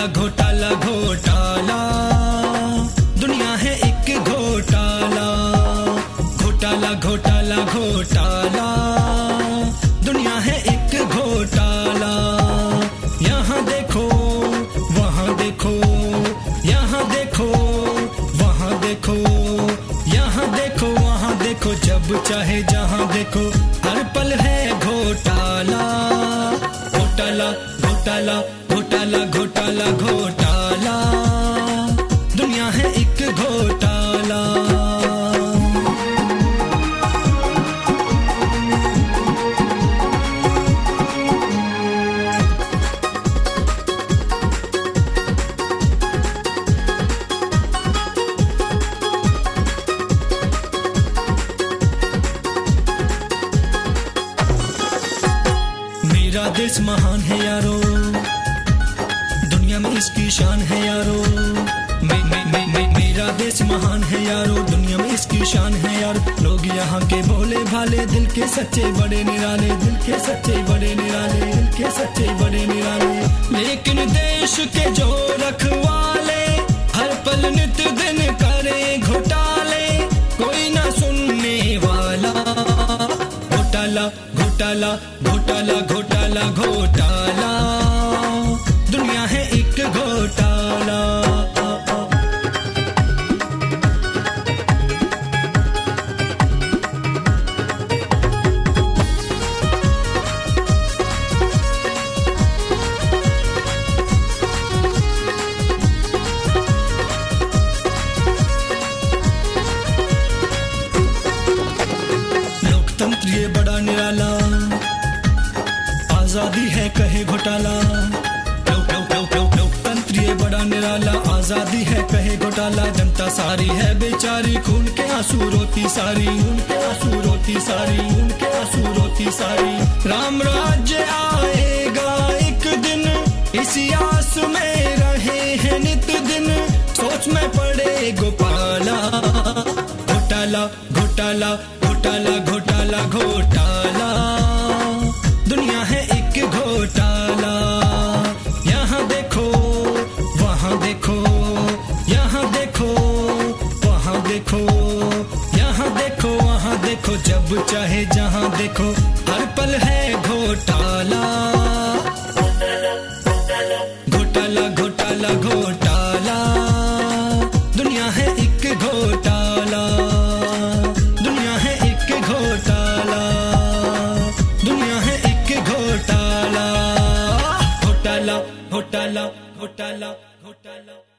घोटाला घोटाला घोटाला, दुनिया है एक घोटाला। घोटाला घोटाला घोटाला, दुनिया है एक घोटाला। यहाँ देखो वहाँ देखो, यहाँ देखो वहाँ देखो, यहाँ देखो वहाँ देखो, जब चाहे जहाँ देखो, हर पल है घोटाला। घोटाला घोटाला घोटाला घोटाला घोटाला, दुनिया है एक घोटाला। मेरा देश महान है यारो, दुनिया में इसकी शान है यारो। मेरा देश महान है यारो, दुनिया में इसकी शान है यार। लोग यहाँ के भोले भाले, दिल के सच्चे बड़े निराले, दिल के सच्चे बड़े निराले, दिल के सच्चे बड़े निराले। लेकिन देश के जो रखवाले, हर पल नित दिन करे घोटाले, कोई ना सुनने वाला। घोटाला घोटाला घोटाला घोटाला घोटाला, दुनिया है एक घोटाला। लोकतंत्र ये बड़ा निराला, आजादी है कहे घोटाला। लोकतंत्र ये बड़ा निराला, आजादी है कहे घोटाला। जनता सारी है बेचारी, खून के आंसू रोती सारी, खून के आंसू रोती सारी, खून के आंसू रोती सारी। राम राज्य आएगा एक दिन, इसी आस में रहे हैं नित दिन, सोच में पड़े गोपाला। घोटाला घोटाला घोटाला घोटाला घोटाला, दुनिया है एक घोटाला। यहाँ देखो वहाँ देखो, यहाँ देखो वहाँ देखो, यहाँ देखो वहाँ देखो, जब चाहे जहाँ देखो, हर पल है घोटाला। घोटाला घोटाला घोटाला, दुनिया है एक घोटाला। दुनिया है एक घोटाला, दुनिया है एक घोटाला। घोटाला घोटाला घोटाला घोटाला।